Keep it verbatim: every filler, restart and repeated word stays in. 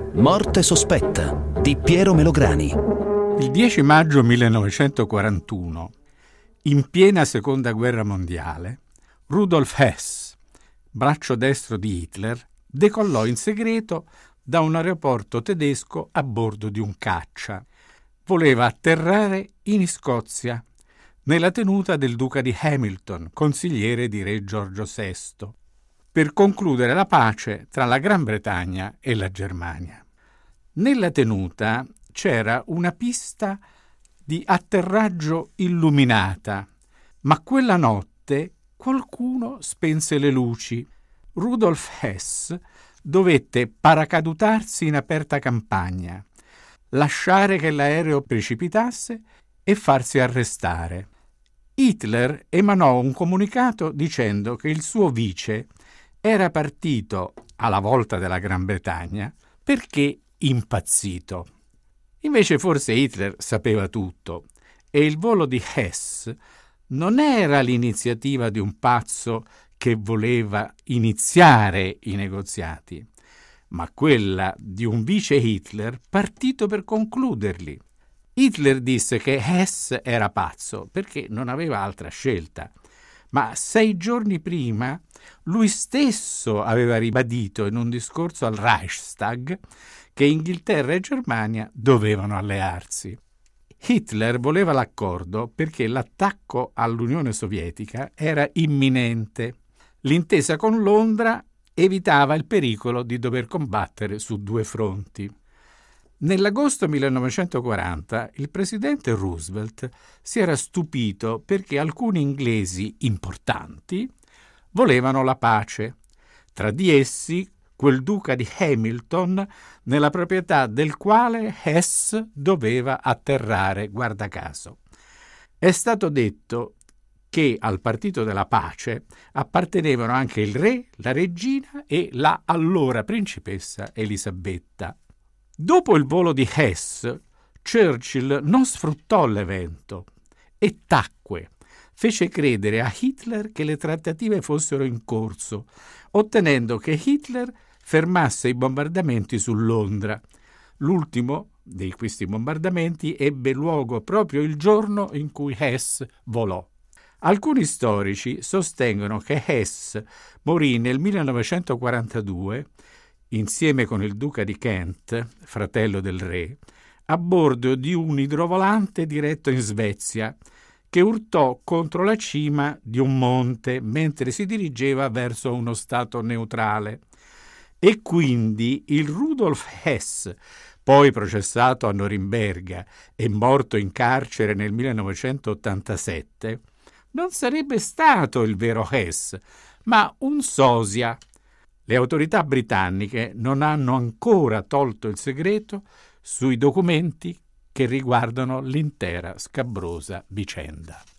Morte sospetta di Piero Melograni. Il dieci maggio millenovecentoquarantuno, in piena seconda guerra mondiale, Rudolf Hess, braccio destro di Hitler, decollò in segreto da un aeroporto tedesco a bordo di un caccia. Voleva atterrare in Scozia, nella tenuta del duca di Hamilton, consigliere di re Giorgio sesto, per concludere la pace tra la Gran Bretagna e la Germania. Nella tenuta c'era una pista di atterraggio illuminata, ma quella notte qualcuno spense le luci. Rudolf Hess dovette paracadutarsi in aperta campagna, lasciare che l'aereo precipitasse e farsi arrestare. Hitler emanò un comunicato dicendo che il suo vice era partito alla volta della Gran Bretagna perché impazzito. Invece forse Hitler sapeva tutto e il volo di Hess non era l'iniziativa di un pazzo che voleva iniziare i negoziati, ma quella di un vice Hitler partito per concluderli. Hitler disse che Hess era pazzo perché non aveva altra scelta, ma sei giorni prima lui stesso aveva ribadito in un discorso al Reichstag che Inghilterra e Germania dovevano allearsi. Hitler voleva l'accordo perché l'attacco all'Unione Sovietica era imminente. L'intesa con Londra evitava il pericolo di dover combattere su due fronti. Nell'agosto millenovecentoquaranta il presidente Roosevelt si era stupito perché alcuni inglesi importanti volevano la pace, tra di essi quel duca di Hamilton nella proprietà del quale Hess doveva atterrare, guarda caso. È stato detto che al partito della pace appartenevano anche il re, la regina e la allora principessa Elisabetta. Dopo il volo di Hess, Churchill non sfruttò l'evento e tacque. Fece credere a Hitler che le trattative fossero in corso, ottenendo che Hitler fermasse i bombardamenti su Londra. L'ultimo di questi bombardamenti ebbe luogo proprio il giorno in cui Hess volò. Alcuni storici sostengono che Hess morì nel millenovecentoquarantadue insieme con il duca di Kent, fratello del re, a bordo di un idrovolante diretto in Svezia, che urtò contro la cima di un monte mentre si dirigeva verso uno stato neutrale. E quindi il Rudolf Hess, poi processato a Norimberga e morto in carcere nel millenovecentottantasette, non sarebbe stato il vero Hess, ma un sosia. Le autorità britanniche non hanno ancora tolto il segreto sui documenti che riguardano l'intera scabrosa vicenda.